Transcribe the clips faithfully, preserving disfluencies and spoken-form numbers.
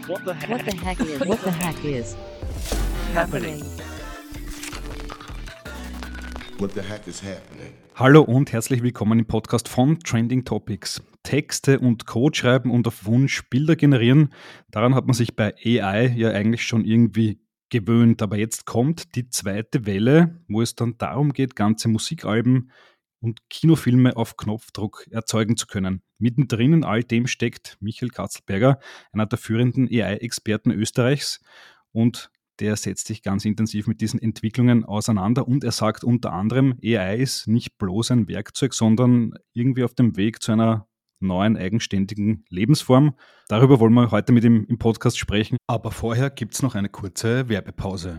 What the heck? What the heck is? What the heck is happening? What the heck is happening? Hallo und herzlich willkommen im Podcast von Trending Topics. Texte und Code schreiben und auf Wunsch Bilder generieren, daran hat man sich bei A I ja eigentlich schon irgendwie gewöhnt. Aber jetzt kommt die zweite Welle, wo es dann darum geht, ganze Musikalben und Kinofilme auf Knopfdruck erzeugen zu können. Mittendrin in all dem steckt Michael Katzelberger, einer der führenden A I-Experten Österreichs, und der setzt sich ganz intensiv mit diesen Entwicklungen auseinander und er sagt unter anderem, A I ist nicht bloß ein Werkzeug, sondern irgendwie auf dem Weg zu einer neuen, eigenständigen Lebensform. Darüber wollen wir heute mit ihm im Podcast sprechen. Aber vorher gibt es noch eine kurze Werbepause.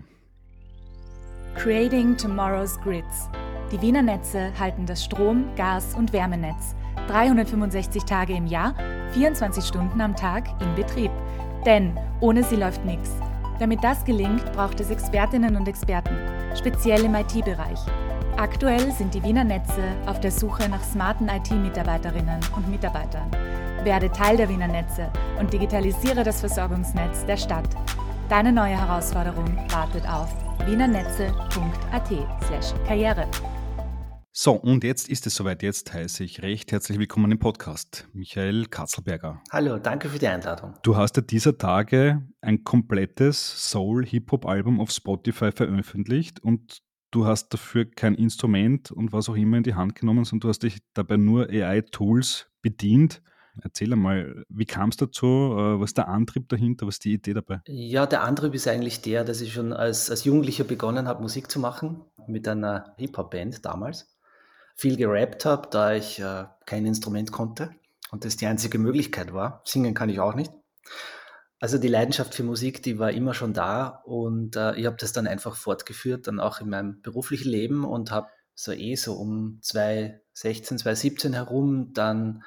Creating Tomorrow's Grids. Die Wiener Netze halten das Strom-, Gas- und Wärmenetz dreihundertfünfundsechzig Tage im Jahr, vierundzwanzig Stunden am Tag in Betrieb. Denn ohne sie läuft nichts. Damit das gelingt, braucht es Expertinnen und Experten, speziell im I T-Bereich. Aktuell sind die Wiener Netze auf der Suche nach smarten I T-Mitarbeiterinnen und Mitarbeitern. Werde Teil der Wiener Netze und digitalisiere das Versorgungsnetz der Stadt. Deine neue Herausforderung wartet auf wienernetze.at slash karriere. So, und jetzt ist es soweit. Jetzt heiße ich recht herzlich willkommen im Podcast, Michael Katzelberger. Hallo, danke für die Einladung. Du hast ja dieser Tage ein komplettes Soul-Hip-Hop-Album auf Spotify veröffentlicht und du hast dafür kein Instrument und was auch immer in die Hand genommen, sondern du hast dich dabei nur A I-Tools bedient. Erzähl einmal, wie kam es dazu? Was ist der Antrieb dahinter? Was ist die Idee dabei? Ja, der Antrieb ist eigentlich der, dass ich schon als, als Jugendlicher begonnen habe, Musik zu machen, mit einer Hip-Hop-Band damals. Viel gerappt habe, da ich äh, kein Instrument konnte und das die einzige Möglichkeit war. Singen kann ich auch nicht. Also die Leidenschaft für Musik, die war immer schon da und äh, ich habe das dann einfach fortgeführt, dann auch in meinem beruflichen Leben und habe so eh so um zwanzig sechzehn, zwanzig siebzehn herum dann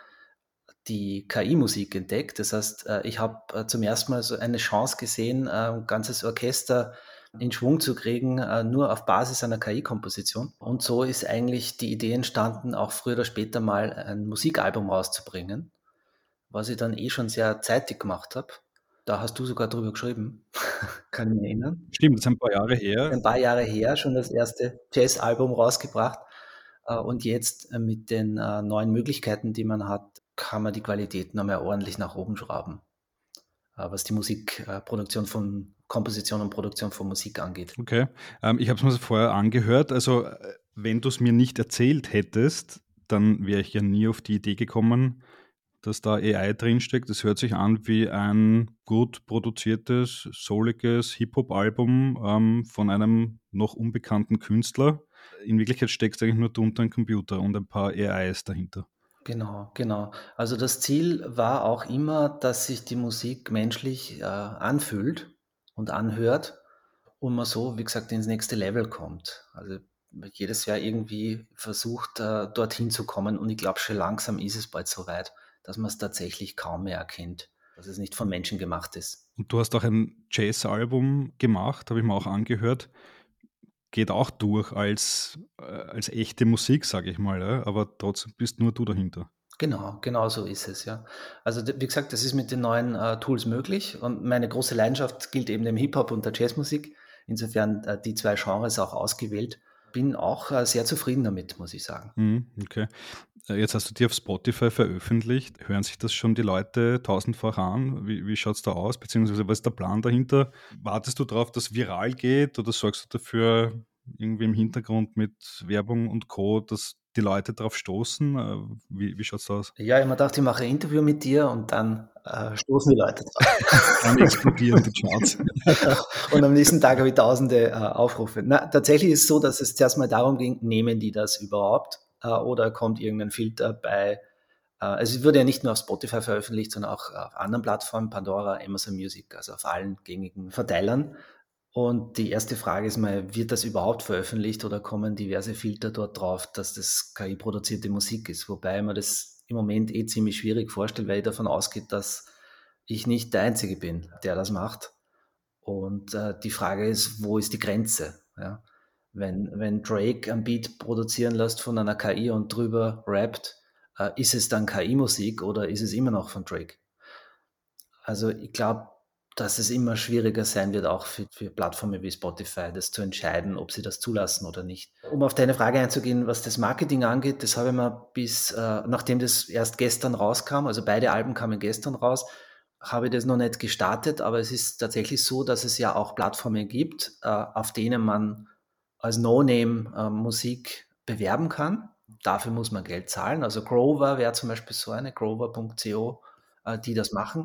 die K I-Musik entdeckt. Das heißt, äh, ich habe äh, zum ersten Mal so eine Chance gesehen, äh, ein ganzes Orchester in Schwung zu kriegen, äh, nur auf Basis einer K I-Komposition. Und so ist eigentlich die Idee entstanden, auch früher oder später mal ein Musikalbum rauszubringen, was ich dann eh schon sehr zeitig gemacht habe. Da hast du sogar drüber geschrieben, kann ich mich erinnern. Stimmt, das ist ein paar Jahre her. Ein paar Jahre her, schon das erste Jazz-Album rausgebracht. Äh, und jetzt äh, mit den äh, neuen Möglichkeiten, die man hat, kann man die Qualität noch mehr ordentlich nach oben schrauben, äh, was die Musikproduktion von Komposition und Produktion von Musik angeht. Okay, ähm, ich habe es mir vorher angehört. Also äh, wenn du es mir nicht erzählt hättest, dann wäre ich ja nie auf die Idee gekommen, dass da A I drinsteckt. Das hört sich an wie ein gut produziertes, souliges Hip-Hop-Album ähm, von einem noch unbekannten Künstler. In Wirklichkeit steckt eigentlich nur drunter ein Computer und ein paar A Is dahinter. Genau, genau. Also das Ziel war auch immer, dass sich die Musik menschlich äh, anfühlt und anhört und man so, wie gesagt, ins nächste Level kommt. Also jedes Jahr irgendwie versucht, äh, dorthin zu kommen und ich glaube, schon langsam ist es bald so weit, dass man es tatsächlich kaum mehr erkennt, dass es nicht von Menschen gemacht ist. Und du hast auch ein Jazz-Album gemacht, habe ich mir auch angehört. Geht auch durch als, äh, als echte Musik, sage ich mal, ja? Aber trotzdem bist nur du dahinter. Genau, genau so ist es, ja. Also d- wie gesagt, das ist mit den neuen äh, Tools möglich und meine große Leidenschaft gilt eben dem Hip-Hop und der Jazzmusik. Insofern äh, die zwei Genres auch ausgewählt. Bin auch äh, sehr zufrieden damit, muss ich sagen. Mhm, okay. Äh, Jetzt hast du die auf Spotify veröffentlicht. Hören sich das schon die Leute tausendfach an? Wie, wie schaut es da aus? Beziehungsweise was ist der Plan dahinter? Wartest du darauf, dass viral geht oder sorgst du dafür irgendwie im Hintergrund mit Werbung und Co., dass die Leute darauf stoßen? Äh, Wie, wie schaut es aus? Ja, ich habe mir gedacht, ich mache ein Interview mit dir und dann äh, stoßen die Leute drauf. Dann explodieren die Charts. Und am nächsten Tag habe ich tausende äh, Aufrufe. Na, tatsächlich ist es so, dass es zuerst mal darum ging, nehmen die das überhaupt äh, oder kommt irgendein Filter bei, äh, also es wurde ja nicht nur auf Spotify veröffentlicht, sondern auch auf anderen Plattformen, Pandora, Amazon Music, also auf allen gängigen Verteilern. Und die erste Frage ist mal, wird das überhaupt veröffentlicht oder kommen diverse Filter dort drauf, dass das K I-produzierte Musik ist? Wobei man das im Moment eh ziemlich schwierig vorstellt, weil ich davon ausgeht, dass ich nicht der Einzige bin, der das macht. Und äh, die Frage ist, wo ist die Grenze? Ja? Wenn, wenn Drake ein Beat produzieren lässt von einer K I und drüber rappt, äh, ist es dann K I-Musik oder ist es immer noch von Drake? Also ich glaube, dass es immer schwieriger sein wird, auch für, für Plattformen wie Spotify, das zu entscheiden, ob sie das zulassen oder nicht. Um auf deine Frage einzugehen, was das Marketing angeht, das habe ich mir bis, äh, nachdem das erst gestern rauskam, also beide Alben kamen gestern raus, habe ich das noch nicht gestartet, aber es ist tatsächlich so, dass es ja auch Plattformen gibt, äh, auf denen man als No-Name äh, Musik bewerben kann. Dafür muss man Geld zahlen. Also Grover wäre zum Beispiel so eine, grover punkt co, äh, die das machen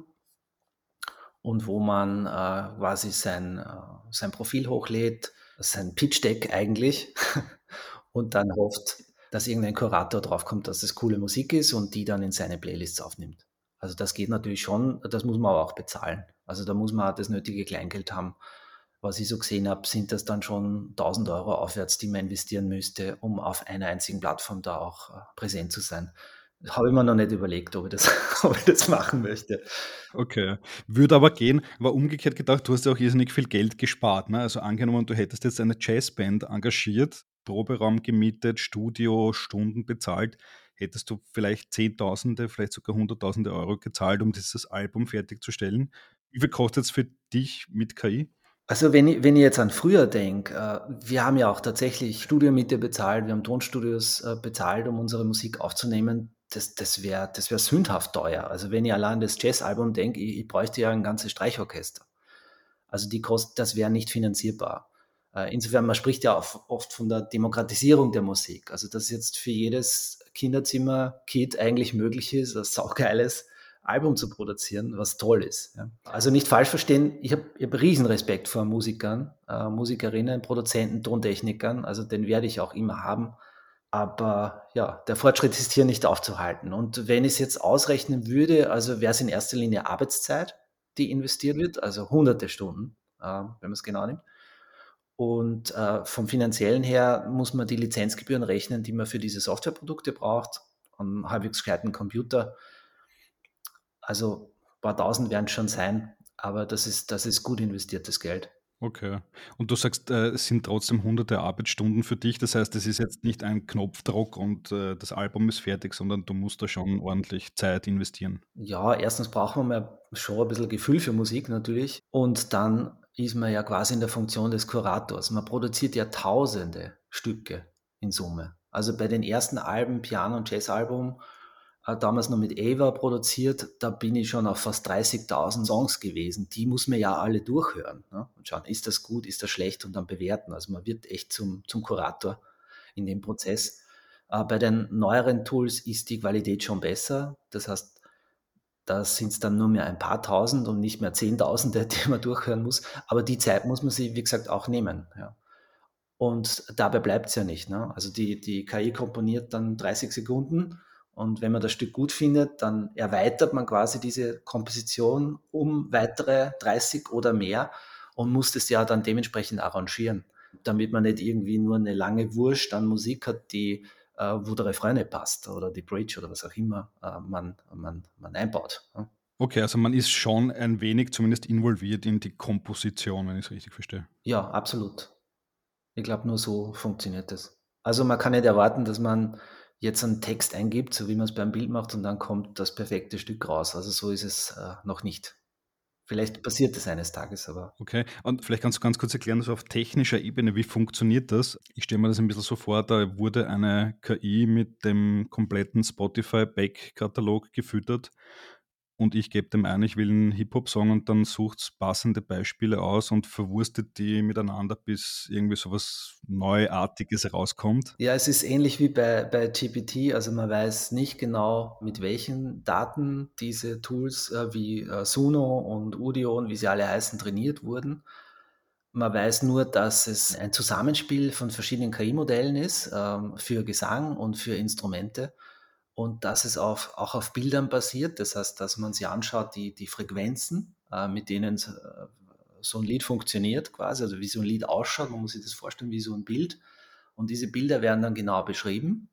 und wo man äh, quasi sein, äh, sein Profil hochlädt, sein Pitch-Deck eigentlich und dann hofft, dass irgendein Kurator draufkommt, dass das coole Musik ist und die dann in seine Playlists aufnimmt. Also das geht natürlich schon, das muss man aber auch bezahlen. Also da muss man auch das nötige Kleingeld haben. Was ich so gesehen habe, sind das dann schon tausend Euro aufwärts, die man investieren müsste, um auf einer einzigen Plattform da auch äh, präsent zu sein. Habe ich mir noch nicht überlegt, ob ich das, ob ich das machen möchte. Okay. Würde aber gehen, war umgekehrt gedacht, du hast ja auch irrsinnig viel Geld gespart. Ne? Also angenommen, du hättest jetzt eine Jazzband engagiert, Proberaum gemietet, Studio, Stunden bezahlt, hättest du vielleicht Zehntausende, vielleicht sogar Hunderttausende Euro gezahlt, um dieses Album fertigzustellen. Wie viel kostet es für dich mit K I? Also wenn ich, wenn ich jetzt an früher denke, äh, wir haben ja auch tatsächlich Studiomiete bezahlt, wir haben Tonstudios äh, bezahlt, um unsere Musik aufzunehmen. Das, das wäre das wär sündhaft teuer. Also wenn ich allein an das Jazzalbum denke, ich, ich bräuchte ja ein ganzes Streichorchester. Also die Kosten, das wäre nicht finanzierbar. Äh, insofern, man spricht ja auch oft von der Demokratisierung der Musik. Also dass jetzt für jedes Kinderzimmer-Kind eigentlich möglich ist, ein saugeiles Album zu produzieren, was toll ist. Ja. Also nicht falsch verstehen, ich habe hab riesen Respekt vor Musikern, äh, Musikerinnen, Produzenten, Tontechnikern, also den werde ich auch immer haben. Aber ja, der Fortschritt ist hier nicht aufzuhalten. Und wenn ich es jetzt ausrechnen würde, also wäre es in erster Linie Arbeitszeit, die investiert wird, also hunderte Stunden, äh, wenn man es genau nimmt. Und äh, vom finanziellen her muss man die Lizenzgebühren rechnen, die man für diese Softwareprodukte braucht, einen halbwegs gescheiten Computer. Also ein paar Tausend werden es schon sein, aber das ist, das ist gut investiertes Geld. Okay. Und du sagst, äh, es sind trotzdem hunderte Arbeitsstunden für dich. Das heißt, es ist jetzt nicht ein Knopfdruck und äh, das Album ist fertig, sondern du musst da schon ordentlich Zeit investieren. Ja, erstens braucht man mal schon ein bisschen Gefühl für Musik natürlich und dann ist man ja quasi in der Funktion des Kurators. Man produziert ja tausende Stücke in Summe. Also bei den ersten Alben, Piano- und Jazzalbum, äh, damals noch mit Ava produziert, da bin ich schon auf fast dreißigtausend Songs gewesen. Die muss man ja alle durchhören, ne? Und schauen, ist das gut, ist das schlecht und dann bewerten. Also man wird echt zum, zum Kurator in dem Prozess. Äh, bei den neueren Tools ist die Qualität schon besser. Das heißt, da sind es dann nur mehr ein paar Tausend und nicht mehr Zehntausende, die man durchhören muss. Aber die Zeit muss man sich, wie gesagt, auch nehmen. Ja. Und dabei bleibt es ja nicht. Ne? Also die, die K I komponiert dann dreißig Sekunden und wenn man das Stück gut findet, dann erweitert man quasi diese Komposition um weitere dreißig oder mehr und muss das ja dann dementsprechend arrangieren, damit man nicht irgendwie nur eine lange Wurst an Musik hat, die, äh, wo der Refrain nicht passt oder die Bridge oder was auch immer äh, man, man, man einbaut. Ne? Okay, also man ist schon ein wenig zumindest involviert in die Komposition, wenn ich es richtig verstehe. Ja, absolut. Ich glaube, nur so funktioniert das. Also man kann nicht erwarten, dass man jetzt einen Text eingibt, so wie man es beim Bild macht, und dann kommt das perfekte Stück raus. Also so ist es äh, noch nicht. Vielleicht passiert es eines Tages, aber Okay, und vielleicht kannst du ganz kurz erklären, so auf technischer Ebene, wie funktioniert das? Ich stelle mir das ein bisschen so vor, da wurde eine K I mit dem kompletten Spotify-Back-Katalog gefüttert und ich gebe dem ein, ich will einen Hip-Hop-Song und dann sucht es passende Beispiele aus und verwurstet die miteinander, bis irgendwie sowas Neuartiges rauskommt. ja, es ist ähnlich wie bei, bei G P T. Also man weiß nicht genau, mit welchen Daten diese Tools äh, wie äh, Suno und Udio und wie sie alle heißen, trainiert wurden. Man weiß nur, dass es ein Zusammenspiel von verschiedenen K I-Modellen ist, ähm, für Gesang und für Instrumente und dass es auf, auch auf Bildern basiert. Das heißt, dass man sich anschaut, die, die Frequenzen, äh, mit denen äh, so ein Lied funktioniert quasi, also wie so ein Lied ausschaut. Man muss sich das vorstellen wie so ein Bild. Und diese Bilder werden dann genau beschrieben.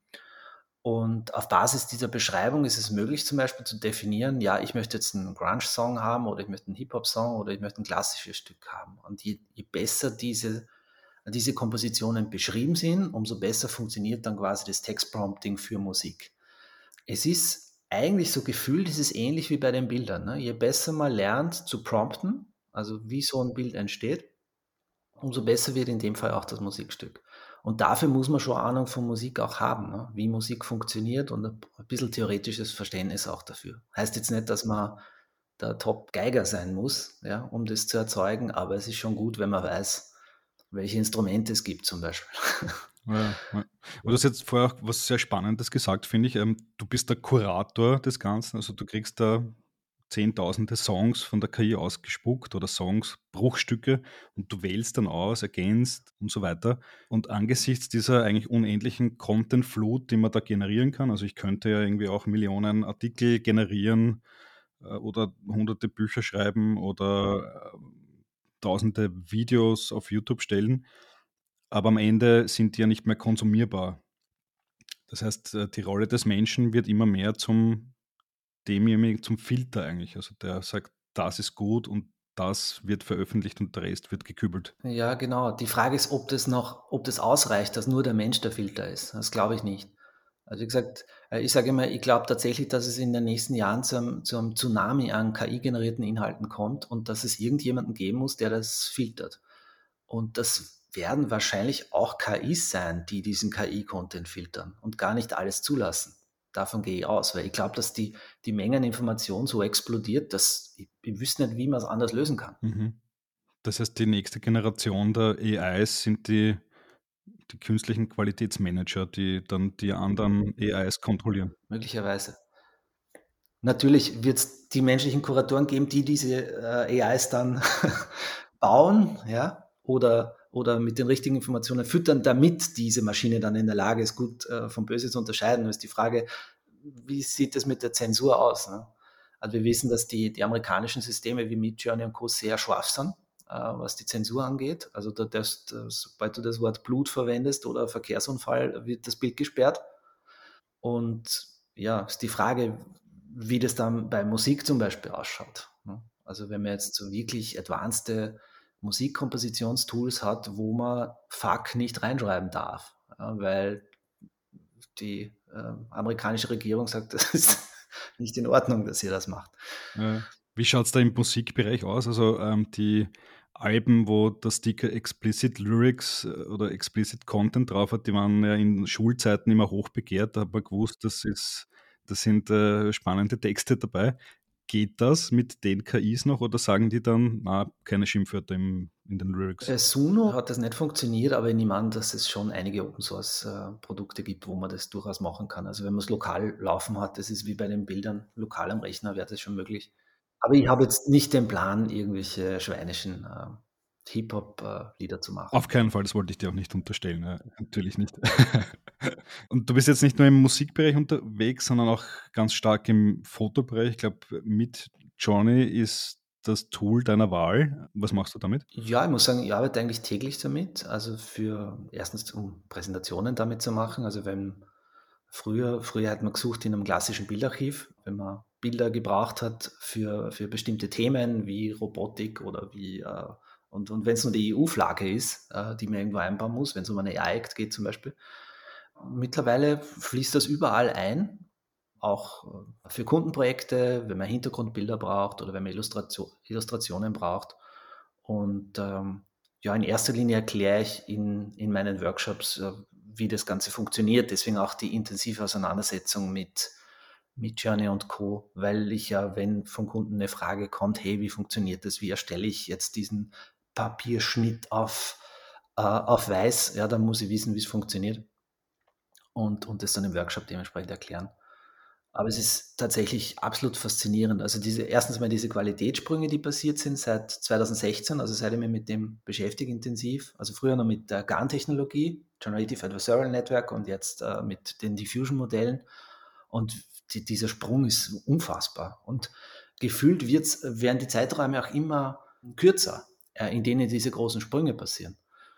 Und auf Basis dieser Beschreibung ist es möglich, zum Beispiel zu definieren, ja, ich möchte jetzt einen Grunge-Song haben oder ich möchte einen Hip-Hop-Song oder ich möchte ein klassisches Stück haben. Und je, je besser diese, diese Kompositionen beschrieben sind, umso besser funktioniert dann quasi das Textprompting für Musik. Es ist eigentlich so gefühlt, es ist ähnlich wie bei den Bildern. Ne? Je besser man lernt zu prompten, also wie so ein Bild entsteht, umso besser wird in dem Fall auch das Musikstück. Und dafür muss man schon Ahnung von Musik auch haben, ne? Wie Musik funktioniert und ein ein bisschen theoretisches Verständnis auch dafür. Heißt jetzt nicht, dass man der Top-Geiger sein muss, ja, um das zu erzeugen, aber es ist schon gut, wenn man weiß, welche Instrumente es gibt zum Beispiel. Ja, ja. Aber du hast jetzt vorher auch was sehr Spannendes gesagt, finde ich. Ähm, du bist der Kurator des Ganzen, also du kriegst da zehntausende Songs von der K I ausgespuckt oder Songs, Bruchstücke und du wählst dann aus, ergänzt und so weiter. Und angesichts dieser eigentlich unendlichen Content-Flut, die man da generieren kann, also ich könnte ja irgendwie auch Millionen Artikel generieren äh, oder hunderte Bücher schreiben oder äh, tausende Videos auf YouTube stellen, aber am Ende sind die ja nicht mehr konsumierbar. Das heißt, äh, die Rolle des Menschen wird immer mehr zum demjenigen, zum Filter eigentlich. Also der sagt, das ist gut und das wird veröffentlicht und der Rest wird gekübelt. Ja, genau. Die Frage ist, ob das noch, ob das ausreicht, dass nur der Mensch der Filter ist. Das glaube ich nicht. Also wie gesagt, äh, ich sage immer, ich glaube tatsächlich, dass es in den nächsten Jahren zu einem, zu einem Tsunami an K I-generierten Inhalten kommt und dass es irgendjemanden geben muss, der das filtert. Und das werden wahrscheinlich auch K Is sein, die diesen K I-Content filtern und gar nicht alles zulassen. Davon gehe ich aus, weil ich glaube, dass die, die Menge an Information so explodiert, dass ich, ich wüsste nicht, wie man es anders lösen kann. Mhm. Das heißt, die nächste Generation der A Is sind die, die künstlichen Qualitätsmanager, die dann die anderen A Is kontrollieren. Möglicherweise. Natürlich wird es die menschlichen Kuratoren geben, die diese äh, A Is dann bauen, ja, oder, oder mit den richtigen Informationen füttern, damit diese Maschine dann in der Lage ist, gut äh, von böse zu unterscheiden. Nur ist die Frage, wie sieht es mit der Zensur aus? Ne? Also wir wissen, dass die, die amerikanischen Systeme wie Midjourney und Co. sehr scharf sind, äh, was die Zensur angeht. Also da, das, das, sobald du das Wort Blut verwendest oder Verkehrsunfall, wird das Bild gesperrt. Und ja, ist die Frage, wie das dann bei Musik zum Beispiel ausschaut. Ne? Also wenn man jetzt so wirklich advanced Musikkompositionstools hat, wo man Fuck nicht reinschreiben darf, ja, weil die äh, amerikanische Regierung sagt, das ist nicht in Ordnung, dass ihr das macht. Äh, Wie schaut es da im Musikbereich aus? Also ähm, die Alben, wo der Sticker Explicit Lyrics äh, oder Explicit Content drauf hat, die waren ja in Schulzeiten immer hoch begehrt. Da hat man gewusst, das ist, das sind äh, spannende Texte dabei. Geht das mit den K Is noch oder sagen die dann, na, keine Schimpfwörter im, in den Lyrics? Bei Suno hat das nicht funktioniert, aber ich nehme an, dass es schon einige Open-Source-Produkte gibt, wo man das durchaus machen kann. Also wenn man es lokal laufen hat, das ist wie bei den Bildern, lokal am Rechner wäre das schon möglich. Aber ich habe jetzt nicht den Plan, irgendwelche schweinischen äh, Hip-Hop-Lieder zu machen. Auf keinen Fall, das wollte ich dir auch nicht unterstellen. Ja, natürlich nicht. Und du bist jetzt nicht nur im Musikbereich unterwegs, sondern auch ganz stark im Fotobereich. Ich glaube, mit Johnny ist das Tool deiner Wahl. Was machst du damit? Ja, ich muss sagen, ich arbeite eigentlich täglich damit. Also für erstens, um Präsentationen damit zu machen. Also wenn früher, früher hat man gesucht in einem klassischen Bildarchiv, wenn man Bilder gebraucht hat für, für bestimmte Themen wie Robotik oder wie äh, und, und wenn es nur die E U-Flagge ist, äh, die man irgendwo einbauen muss, wenn es um eine A I-Act geht zum Beispiel. Mittlerweile fließt das überall ein, auch äh, für Kundenprojekte, wenn man Hintergrundbilder braucht oder wenn man Illustration, Illustrationen braucht. Und ähm, ja, in erster Linie erkläre ich in, in meinen Workshops, äh, wie das Ganze funktioniert. Deswegen auch die intensive Auseinandersetzung mit, mit Journey und Co., weil ich ja, wenn vom Kunden eine Frage kommt, hey, wie funktioniert das, wie erstelle ich jetzt diesen Papierschnitt auf, äh, auf weiß, ja, dann muss ich wissen, wie es funktioniert und, und das dann im Workshop dementsprechend erklären. Aber es ist tatsächlich absolut faszinierend. Also diese, erstens mal diese Qualitätssprünge, die passiert sind seit zwanzig sechzehn, also seit ich mich mit dem beschäftige intensiv. Also früher noch mit der GAN-Technologie, Generative Adversarial Network und jetzt äh, mit den Diffusion-Modellen. Und die, dieser Sprung ist unfassbar. Und gefühlt wird's, werden die Zeiträume auch immer kürzer, äh, in denen diese großen Sprünge passieren.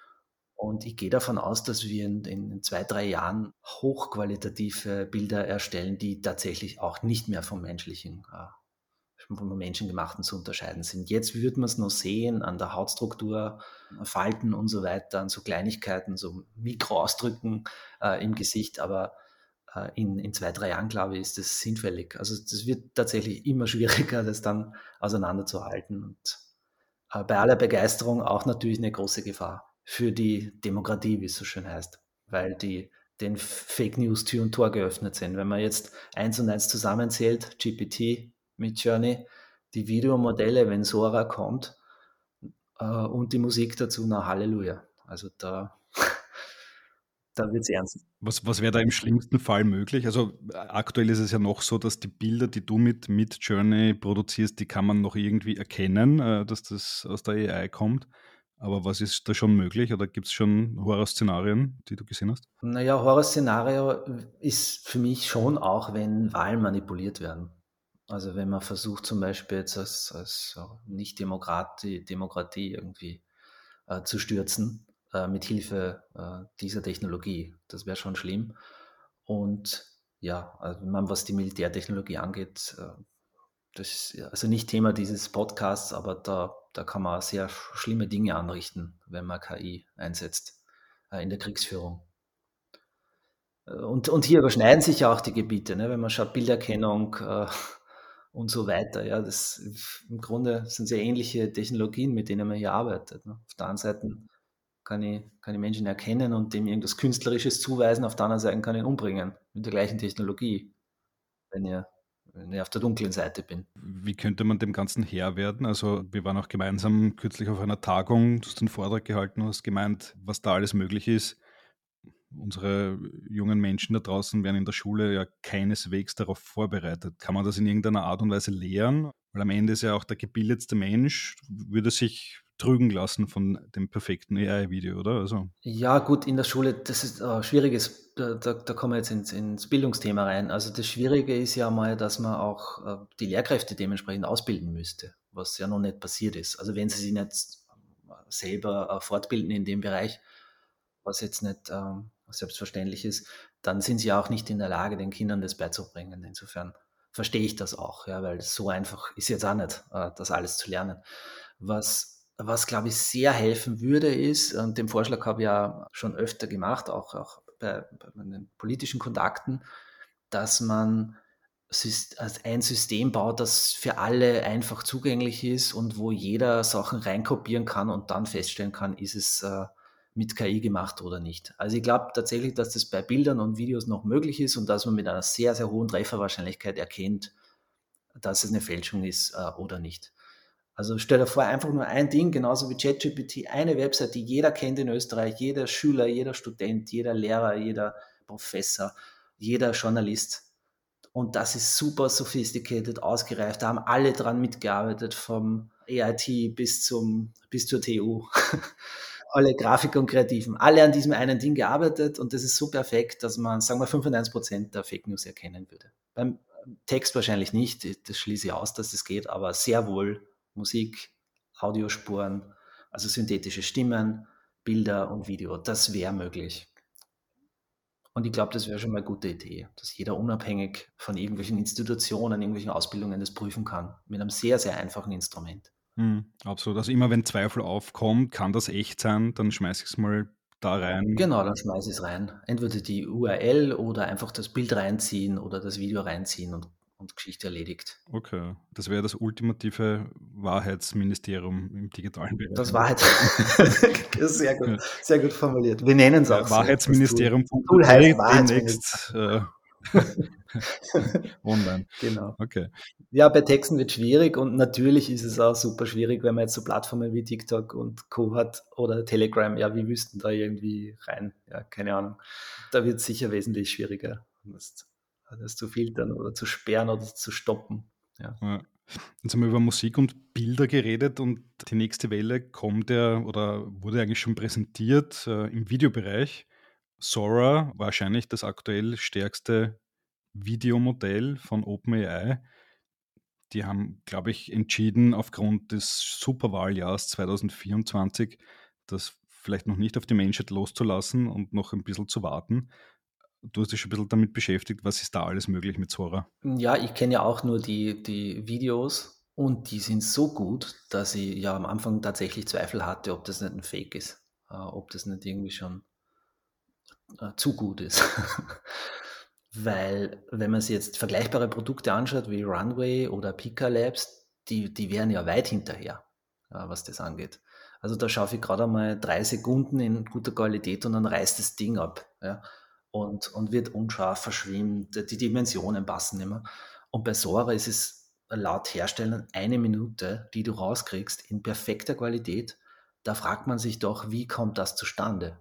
Und ich gehe davon aus, dass wir in, in zwei, drei Jahren hochqualitative Bilder erstellen, die tatsächlich auch nicht mehr vom menschlichen, äh, vom menschengemachten zu unterscheiden sind. Jetzt würde man es noch sehen an der Hautstruktur, Falten und so weiter, an so Kleinigkeiten, so Mikroausdrücken äh, im Gesicht, aber äh, in, in zwei, drei Jahren, glaube ich, ist das sinnfällig. Also das wird tatsächlich immer schwieriger, das dann auseinanderzuhalten. Und äh, bei aller Begeisterung auch natürlich eine große Gefahr für die Demokratie, wie es so schön heißt, weil die den Fake News Tür und Tor geöffnet sind. Wenn man jetzt eins und eins zusammenzählt, G P T mit Journey, die Videomodelle, wenn Sora kommt äh, und die Musik dazu, na Halleluja. Also da, da wird es ernst. Was, was wäre da im schlimmsten Fall möglich? Also äh, aktuell ist es ja noch so, dass die Bilder, die du mit, mit Journey produzierst, die kann man noch irgendwie erkennen, äh, dass das aus der A I kommt. Aber was ist da schon möglich? Oder gibt es schon Horrorszenarien, die du gesehen hast? Naja, Horrorszenario ist für mich schon auch, wenn Wahlen manipuliert werden. Also wenn man versucht zum Beispiel jetzt als, als Nicht-Demokratie Demokratie irgendwie äh, zu stürzen äh, mit Hilfe äh, dieser Technologie. Das wäre schon schlimm. Und ja, also wenn man, was die Militärtechnologie angeht, äh, das ist ja, also nicht Thema dieses Podcasts, aber da, da kann man sehr sch- schlimme Dinge anrichten, wenn man K I einsetzt äh, in der Kriegsführung. Äh, Und, und hier überschneiden sich ja auch die Gebiete, ne? Wenn man schaut, Bilderkennung äh, und so weiter. Ja, das im Grunde sind sehr ähnliche Technologien, mit denen man hier arbeitet. Ne? Auf der einen Seite kann ich, kann ich Menschen erkennen und dem irgendwas Künstlerisches zuweisen, auf der anderen Seite kann ich ihn umbringen mit der gleichen Technologie, wenn ich, wenn ich auf der dunklen Seite bin. Wie könnte man dem Ganzen Herr werden? Also wir waren auch gemeinsam kürzlich auf einer Tagung, du hast einen Vortrag gehalten und hast gemeint, was da alles möglich ist. Unsere jungen Menschen da draußen werden in der Schule ja keineswegs darauf vorbereitet. Kann man das in irgendeiner Art und Weise lehren? Weil am Ende ist ja auch der gebildetste Mensch, würde sich trügen lassen von dem perfekten A I-Video, oder? Also, Ja, gut, in der Schule, das ist äh, schwieriges, da, da, da kommen wir jetzt ins, ins Bildungsthema rein. Also das Schwierige ist ja mal, dass man auch äh, die Lehrkräfte dementsprechend ausbilden müsste, was ja noch nicht passiert ist. Also wenn sie sich nicht äh, selber äh, fortbilden in dem Bereich, was jetzt nicht ähm, selbstverständlich ist, dann sind sie auch nicht in der Lage, den Kindern das beizubringen. Insofern verstehe ich das auch, ja, weil so einfach ist jetzt auch nicht, äh, das alles zu lernen. Was, was glaube ich, sehr helfen würde, ist, und den Vorschlag habe ich ja schon öfter gemacht, auch, auch bei, bei meinen politischen Kontakten, dass man Sys- als ein System baut, das für alle einfach zugänglich ist und wo jeder Sachen reinkopieren kann und dann feststellen kann, ist es äh, mit K I gemacht oder nicht. Also ich glaube tatsächlich, dass das bei Bildern und Videos noch möglich ist und dass man mit einer sehr, sehr hohen Trefferwahrscheinlichkeit erkennt, dass es eine Fälschung ist äh, oder nicht. Also stell dir vor, einfach nur ein Ding, genauso wie ChatGPT, eine Website, die jeder kennt in Österreich, jeder Schüler, jeder Student, jeder Lehrer, jeder Professor, jeder Journalist. Und das ist super sophisticated, ausgereift. Da haben alle dran mitgearbeitet, vom A I T bis, zum, bis zur T U. Alle Grafiker und Kreativen, alle an diesem einen Ding gearbeitet und das ist so perfekt, dass man, sagen wir, fünfundneunzig Prozent der Fake News erkennen würde. Beim Text wahrscheinlich nicht, das schließe ich aus, dass das geht, aber sehr wohl Musik, Audiospuren, also synthetische Stimmen, Bilder und Video, das wäre möglich. Und ich glaube, das wäre schon mal eine gute Idee, dass jeder unabhängig von irgendwelchen Institutionen, irgendwelchen Ausbildungen das prüfen kann, mit einem sehr, sehr einfachen Instrument. hm, absolut. Also immer wenn Zweifel aufkommt, kann das echt sein, dann schmeiße ich es mal da rein. Genau, dann schmeiße ich es rein. Entweder die U R L oder einfach das Bild reinziehen oder das Video reinziehen und, und Geschichte erledigt. Okay, das wäre das ultimative Wahrheitsministerium im digitalen Bereich. Das war halt sehr gut, sehr gut formuliert. Wir nennen es auch Ja, so. Wahrheitsministerium Das Tool, Tool heißt Wahrheitsministerium. Äh, online. Genau. Okay. Ja, bei Texten wird schwierig und natürlich ist es auch super schwierig, wenn man jetzt so Plattformen wie TikTok und Co. hat oder Telegram. Ja, wie wüssten da irgendwie rein? Ja, keine Ahnung. Da wird es sicher wesentlich schwieriger, das, das zu filtern oder zu sperren oder zu stoppen. Ja. Ja. Jetzt haben wir über Musik und Bilder geredet und die nächste Welle kommt ja oder wurde eigentlich schon präsentiert äh, im Videobereich. Sora, wahrscheinlich das aktuell stärkste Videomodell von OpenAI. Die haben, glaube ich, entschieden, aufgrund des Superwahljahrs zwanzig vierundzwanzig, das vielleicht noch nicht auf die Menschheit loszulassen und noch ein bisschen zu warten. Du hast dich schon ein bisschen damit beschäftigt, was ist da alles möglich mit Sora? Ja, ich kenne ja auch nur die, die Videos und die sind so gut, dass ich ja am Anfang tatsächlich Zweifel hatte, ob das nicht ein Fake ist, äh, ob das nicht irgendwie schon äh, zu gut ist. Weil, wenn man sich jetzt vergleichbare Produkte anschaut, wie Runway oder Pika Labs, die, die wären ja weit hinterher. äh, was das angeht. Also da schaffe ich gerade einmal drei Sekunden in guter Qualität und dann reißt das Ding ab. Ja? Und, und wird unscharf, verschwimmt, die Dimensionen passen nicht mehr. Und bei Sora ist es laut Herstellern eine Minute, die du rauskriegst in perfekter Qualität. Da fragt man sich doch, wie kommt das zustande?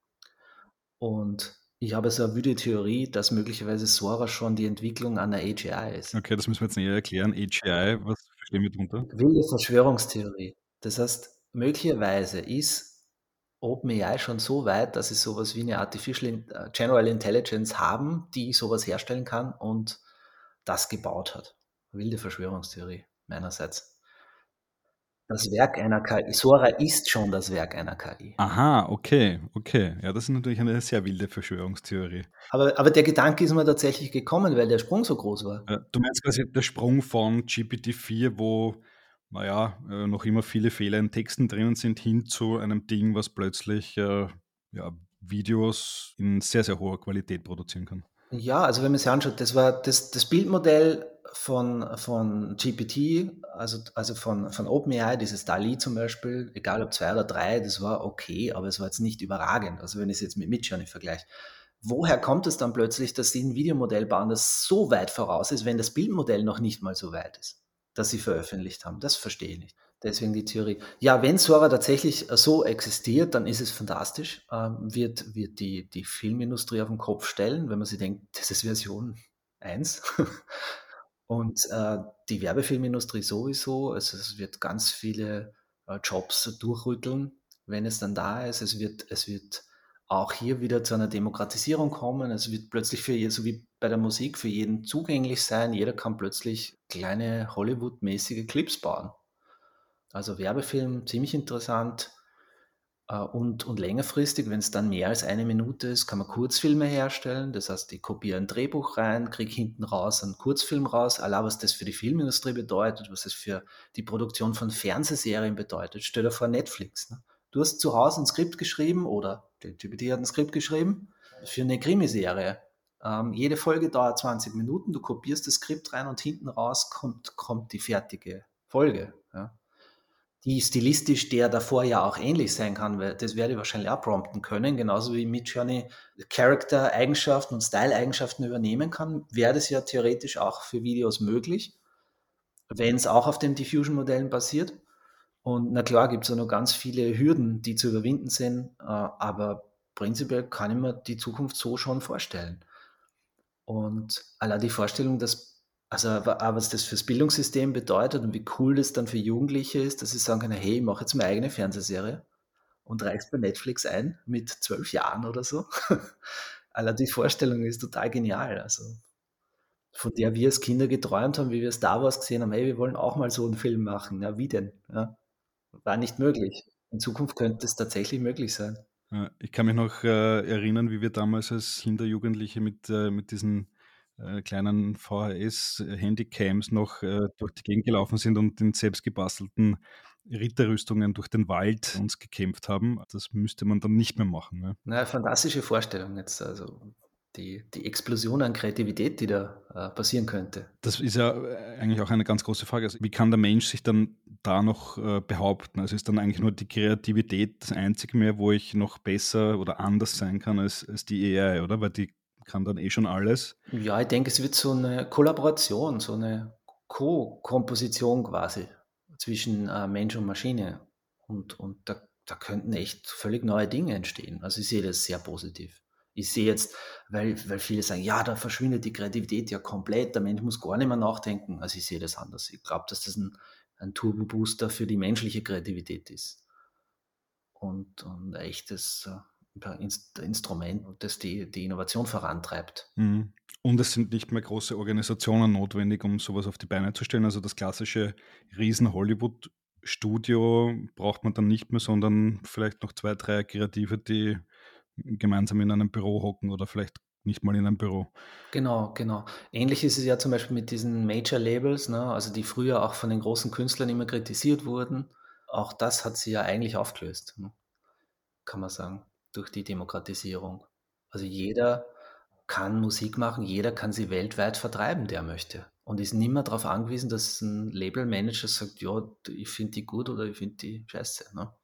Und ich habe so eine wilde Theorie, dass möglicherweise Sora schon die Entwicklung einer A G I ist. Okay, das müssen wir jetzt näher erklären. A G I, was verstehen wir darunter? Wilde Verschwörungstheorie. Das heißt, möglicherweise ist OpenAI schon so weit, dass sie sowas wie eine Artificial In- äh, General Intelligence haben, die sowas herstellen kann und das gebaut hat. Wilde Verschwörungstheorie meinerseits. Das Werk einer K I. Sora ist schon das Werk einer K I. Aha, okay, okay. Ja, das ist natürlich eine sehr wilde Verschwörungstheorie. Aber, aber der Gedanke ist mir tatsächlich gekommen, weil der Sprung so groß war. Äh, Du meinst quasi der Sprung von G P T vier, wo, naja, äh, noch immer viele Fehler in Texten drinnen sind, hin zu einem Ding, was plötzlich äh, ja, Videos in sehr, sehr hoher Qualität produzieren kann. Ja, also wenn man sich anschaut, das war das, das Bildmodell von, von G P T, also, also von, von OpenAI, dieses DALL-E zum Beispiel, egal ob zwei oder drei, das war okay, aber es war jetzt nicht überragend. Also wenn ich es jetzt mit Midjourney vergleiche. Woher kommt es dann plötzlich, dass sie ein Videomodell bauen, das so weit voraus ist, wenn das Bildmodell noch nicht mal so weit ist, das sie veröffentlicht haben? Das verstehe ich nicht. Deswegen die Theorie. Ja, wenn Sora tatsächlich äh, so existiert, dann ist es fantastisch. Ähm, wird wird die, die Filmindustrie auf den Kopf stellen, wenn man sich denkt, das ist Version eins. Und äh, die Werbefilmindustrie sowieso. Also es wird ganz viele äh, Jobs durchrütteln, wenn es dann da ist. Es wird, es wird auch hier wieder zu einer Demokratisierung kommen. Es wird plötzlich für jeden, so wie bei der Musik, für jeden zugänglich sein. Jeder kann plötzlich kleine Hollywood-mäßige Clips bauen. Also Werbefilm, ziemlich interessant. Äh, Und, und längerfristig, wenn es dann mehr als eine Minute ist, kann man Kurzfilme herstellen. Das heißt, ich kopiere ein Drehbuch rein, kriege hinten raus einen Kurzfilm raus. Allah, was das für die Filmindustrie bedeutet, was es für die Produktion von Fernsehserien bedeutet. Stell dir vor, Netflix. Ne? Du hast zu Hause ein Skript geschrieben oder ChatGPT hat ein Skript geschrieben für eine Krimiserie. Ähm, jede Folge dauert zwanzig Minuten, du kopierst das Skript rein und hinten raus kommt, kommt die fertige Folge. Ja? Die stilistisch der davor ja auch ähnlich sein kann, weil das werde ich wahrscheinlich auch prompten können, genauso wie Midjourney Charakter-Eigenschaften und Style-Eigenschaften übernehmen kann, wäre das ja theoretisch auch für Videos möglich, wenn es auch auf den Diffusion-Modellen basiert. Und na klar gibt es ja noch ganz viele Hürden, die zu überwinden sind, äh, aber prinzipiell kann ich mir die Zukunft so schon vorstellen. Und allein die Vorstellung, dass, also wa- was das fürs Bildungssystem bedeutet und wie cool das dann für Jugendliche ist, dass sie sagen können, hey, ich mache jetzt meine eigene Fernsehserie und reich's bei Netflix ein mit zwölf Jahren oder so. Allein die Vorstellung ist total genial. Also von der wir als Kinder geträumt haben, wie wir Star Wars gesehen haben, hey, wir wollen auch mal so einen Film machen. Ja, wie denn? Ja, war nicht möglich. In Zukunft könnte es tatsächlich möglich sein. Ja, ich kann mich noch äh, erinnern, wie wir damals als Kinder, Jugendliche mit, äh, mit diesen äh, kleinen V H S-Handycams noch äh, durch die Gegend gelaufen sind und in selbstgebastelten Ritterrüstungen durch den Wald uns gekämpft haben. Das müsste man dann nicht mehr machen. Ne? Na, fantastische Vorstellung jetzt. Also die, die Explosion an Kreativität, die da äh, passieren könnte. Das ist ja äh, eigentlich auch eine ganz große Frage. Also, wie kann der Mensch sich dann da noch äh, behaupten? Also ist dann eigentlich nur die Kreativität das Einzige mehr, wo ich noch besser oder anders sein kann als, als die A I, oder? Weil die kann dann eh schon alles. Ja, ich denke, es wird so eine Kollaboration, so eine Co-Komposition quasi zwischen äh, Mensch und Maschine. Und, und da, da könnten echt völlig neue Dinge entstehen. Also ich sehe das sehr positiv. Ich sehe jetzt, weil, weil viele sagen, ja, da verschwindet die Kreativität ja komplett, der Mensch muss gar nicht mehr nachdenken. Also ich sehe das anders. Ich glaube, dass das ein, ein Turbo-Booster für die menschliche Kreativität ist. Und, und ein echtes äh, Inst- Instrument, das die, die Innovation vorantreibt. Mhm. Und es sind nicht mehr große Organisationen notwendig, um sowas auf die Beine zu stellen. Also das klassische Riesen-Hollywood-Studio braucht man dann nicht mehr, sondern vielleicht noch zwei, drei Kreative, die gemeinsam in einem Büro hocken oder vielleicht nicht mal in einem Büro. Genau, genau. Ähnlich ist es ja zum Beispiel mit diesen Major Labels, ne? Also die früher auch von den großen Künstlern immer kritisiert wurden. Auch das hat sie ja eigentlich aufgelöst, ne? Kann man sagen, durch die Demokratisierung. Also jeder kann Musik machen, jeder kann sie weltweit vertreiben, der möchte. und ist nicht mehr darauf angewiesen, dass ein Labelmanager sagt, ja, ich finde die gut oder ich finde die scheiße. Ne?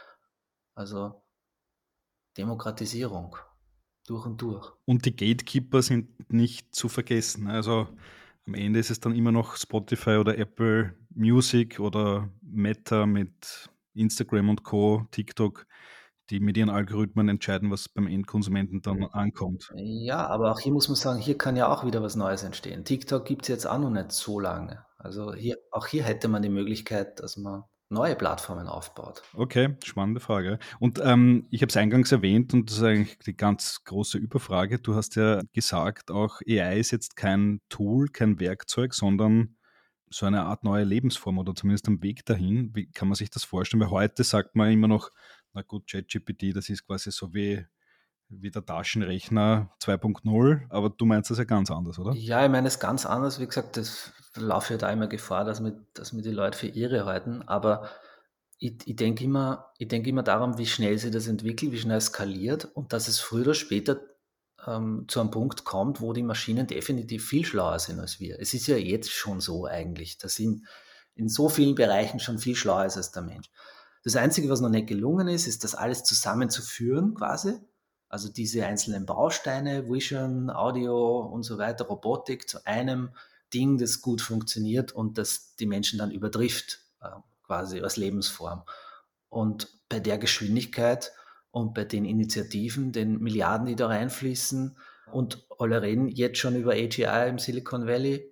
Also Demokratisierung durch und durch. Und die Gatekeeper sind nicht zu vergessen. Also am Ende ist es dann immer noch Spotify oder Apple Music oder Meta mit Instagram und Co., TikTok, die mit ihren Algorithmen entscheiden, was beim Endkonsumenten dann ankommt. Ja, aber auch hier muss man sagen, hier kann ja auch wieder was Neues entstehen. TikTok gibt es jetzt auch noch nicht so lange. Also hier, auch hier hätte man die Möglichkeit, dass man neue Plattformen aufbaut. Okay, spannende Frage. Und ähm, ich habe es eingangs erwähnt und das ist eigentlich die ganz große Überfrage. Du hast ja gesagt, auch A I ist jetzt kein Tool, kein Werkzeug, sondern so eine Art neue Lebensform oder zumindest am Weg dahin. Wie kann man sich das vorstellen? Weil heute sagt man immer noch, na gut, ChatGPT, das ist quasi so wie, wie der Taschenrechner zwei Punkt null, aber du meinst das ja ganz anders, oder? Ja, ich meine es ganz anders. Wie gesagt, das laufe ja da immer Gefahr, dass mir, dass mir die Leute für irre halten. Aber ich, ich denke immer, ich denke immer daran, wie schnell sich das entwickelt, wie schnell es skaliert und dass es früher oder später ähm, zu einem Punkt kommt, wo die Maschinen definitiv viel schlauer sind als wir. Es ist ja jetzt schon so eigentlich, dass sie in, in so vielen Bereichen schon viel schlauer ist als der Mensch. Das Einzige, was noch nicht gelungen ist, ist das alles zusammenzuführen quasi. Also diese einzelnen Bausteine, Vision, Audio und so weiter, Robotik zu einem Ding, das gut funktioniert und das die Menschen dann übertrifft, äh, quasi als Lebensform. Und bei der Geschwindigkeit und bei den Initiativen, den Milliarden, die da reinfließen und alle reden jetzt schon über A G I im Silicon Valley,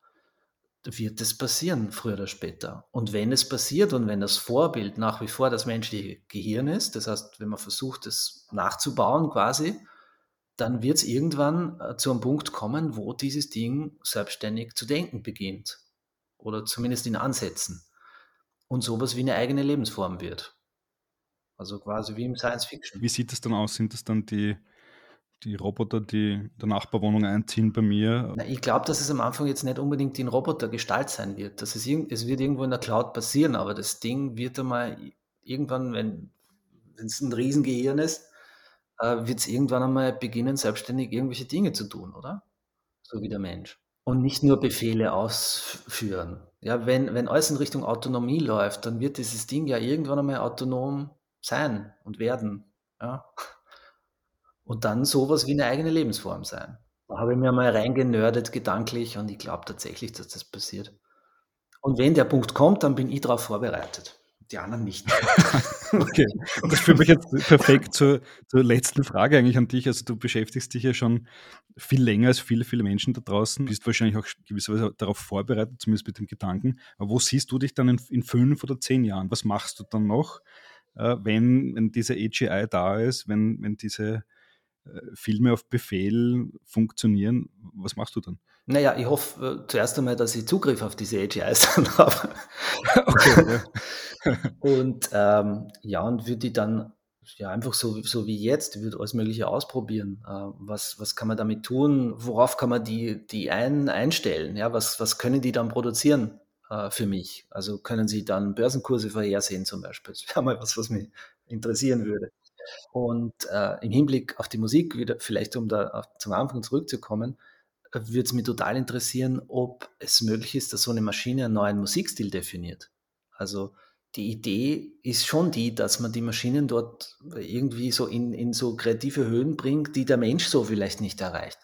wird es passieren, früher oder später. Und wenn es passiert und wenn das Vorbild nach wie vor das menschliche Gehirn ist, das heißt, wenn man versucht, es nachzubauen quasi, dann wird es irgendwann äh, zu einem Punkt kommen, wo dieses Ding selbstständig zu denken beginnt. Oder zumindest in Ansätzen. Und sowas wie eine eigene Lebensform wird. Also quasi wie im Science Fiction. Wie sieht das dann aus? Sind das dann die, die Roboter, die in der Nachbarwohnung einziehen bei mir? Na, ich glaube, dass es am Anfang jetzt nicht unbedingt in Robotergestalt sein wird. Dass es, irg- es wird irgendwo in der Cloud passieren, aber das Ding wird einmal irgendwann, wenn es ein Riesengehirn ist, äh, wird es irgendwann einmal beginnen, selbstständig irgendwelche Dinge zu tun, oder? So wie der Mensch. Und nicht nur Befehle ausführen. Ja, wenn, wenn alles in Richtung Autonomie läuft, dann wird dieses Ding ja irgendwann einmal autonom sein und werden. Ja? Und dann sowas wie eine eigene Lebensform sein. Da habe ich mir mal reingenördet gedanklich und ich glaube tatsächlich, dass das passiert. Und wenn der Punkt kommt, dann bin ich darauf vorbereitet. Die anderen nicht. Okay, und das führt mich jetzt perfekt zur, zur letzten Frage eigentlich an dich. Also du beschäftigst dich ja schon viel länger als viele, viele Menschen da draußen, bist wahrscheinlich auch gewisserweise darauf vorbereitet, zumindest mit dem Gedanken. Aber wo siehst du dich dann in, in fünf oder zehn Jahren? Was machst du dann noch, äh, wenn, wenn diese A G I da ist, wenn, wenn diese äh, Filme auf Befehl funktionieren? Was machst du dann? Naja, ich hoffe äh, zuerst einmal, dass ich Zugriff auf diese A G Is dann habe. Okay, ja. Und ähm, ja, und würde die dann ja einfach so, so wie jetzt, würde alles Mögliche ausprobieren. Äh, was, was kann man damit tun? Worauf kann man die, die ein, einstellen? Ja, was, was können die dann produzieren äh, für mich? Also können sie dann Börsenkurse vorhersehen zum Beispiel? Das wäre mal was, was mich interessieren würde. Und äh, im Hinblick auf die Musik, wieder, vielleicht um da auf, zum Anfang zurückzukommen, äh, würde es mich total interessieren, ob es möglich ist, dass so eine Maschine einen neuen Musikstil definiert. Also die Idee ist schon die, dass man die Maschinen dort irgendwie so in, in so kreative Höhen bringt, die der Mensch so vielleicht nicht erreicht.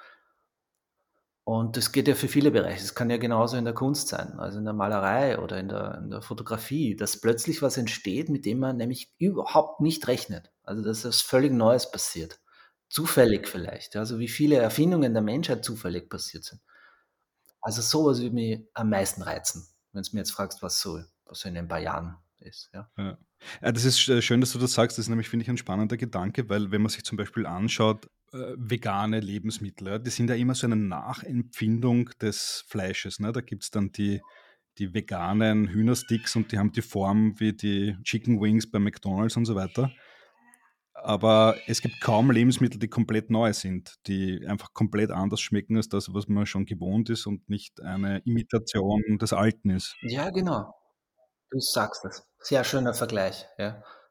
Und das geht ja für viele Bereiche. Es kann ja genauso in der Kunst sein, also in der Malerei oder in der, in der Fotografie, dass plötzlich was entsteht, mit dem man nämlich überhaupt nicht rechnet. Also dass was völlig Neues passiert. Zufällig vielleicht. Also wie viele Erfindungen der Menschheit zufällig passiert sind. Also sowas würde mich am meisten reizen, wenn du mir jetzt fragst, was so, was so in ein paar Jahren ist. Ja. Ja. Ja, das ist äh, schön, dass du das sagst. Das ist nämlich, finde ich, ein spannender Gedanke, weil wenn man sich zum Beispiel anschaut, äh, vegane Lebensmittel, ja, die sind ja immer so eine Nachempfindung des Fleisches. Ne? Da gibt es dann die, die veganen Hühnersticks und die haben die Form wie die Chicken Wings bei McDonald's und so weiter. Aber es gibt kaum Lebensmittel, die komplett neu sind, die einfach komplett anders schmecken als das, was man schon gewohnt ist und nicht eine Imitation des Alten ist. Ja, genau. Du sagst es. Sehr schöner Vergleich. Ja.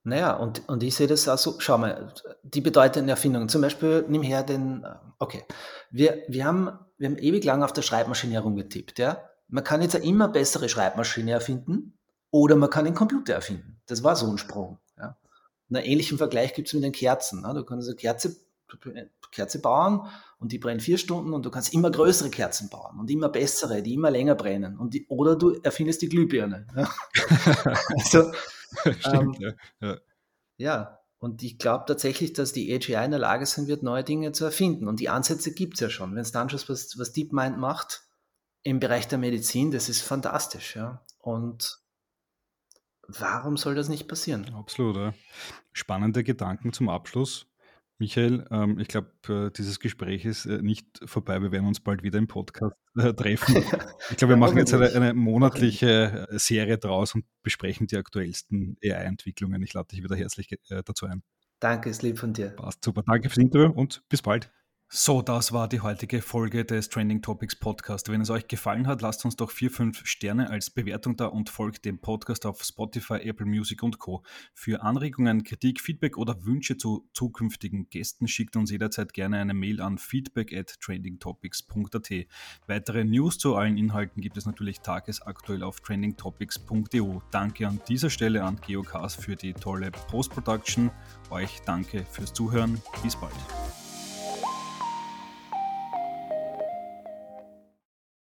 Naja, und, und ich sehe das auch so, schau mal, die bedeutenden Erfindungen, zum Beispiel, nimm her den, äh, okay, wir, wir, haben, wir haben ewig lang auf der Schreibmaschine herumgetippt, ja. Man kann jetzt eine immer bessere Schreibmaschine erfinden oder man kann einen Computer erfinden. Das war so ein Sprung, ja. Einen ähnlichen Vergleich gibt es mit den Kerzen. Ne? Du kannst eine Kerze, Kerze bauen und die brennt vier Stunden und du kannst immer größere Kerzen bauen und immer bessere, die immer länger brennen. Und die, oder du erfindest die Glühbirne. Ja? Also, Stimmt, ähm, ja. ja. Ja, und ich glaube tatsächlich, dass die A G I in der Lage sein wird, neue Dinge zu erfinden. Und die Ansätze gibt es ja schon. Wenn es dann schon was, was DeepMind macht im Bereich der Medizin, das ist fantastisch. Ja. Und warum soll das nicht passieren? Absolut, ja. Spannende Gedanken zum Abschluss. Michael, ähm, ich glaube, äh, dieses Gespräch ist äh, nicht vorbei. Wir werden uns bald wieder im Podcast äh, treffen. Ich glaube, wir Ja, machen jetzt eine, hoffentlich. eine monatliche äh, Serie draus und besprechen die aktuellsten A I-Entwicklungen. Ich lade dich wieder herzlich äh, dazu ein. Danke, ist lieb von dir. Passt super. Danke fürs Interview und bis bald. So, das war die heutige Folge des Trending Topics Podcast. Wenn es euch gefallen hat, lasst uns doch vier, fünf Sterne als Bewertung da und folgt dem Podcast auf Spotify, Apple Music und Co. Für Anregungen, Kritik, Feedback oder Wünsche zu zukünftigen Gästen schickt uns jederzeit gerne eine Mail an feedback at trendingtopics punkt a t. Weitere News zu allen Inhalten gibt es natürlich tagesaktuell auf trendingtopics punkt e u. Danke an dieser Stelle an Geocast für die tolle Post-Production. Euch danke fürs Zuhören. Bis bald.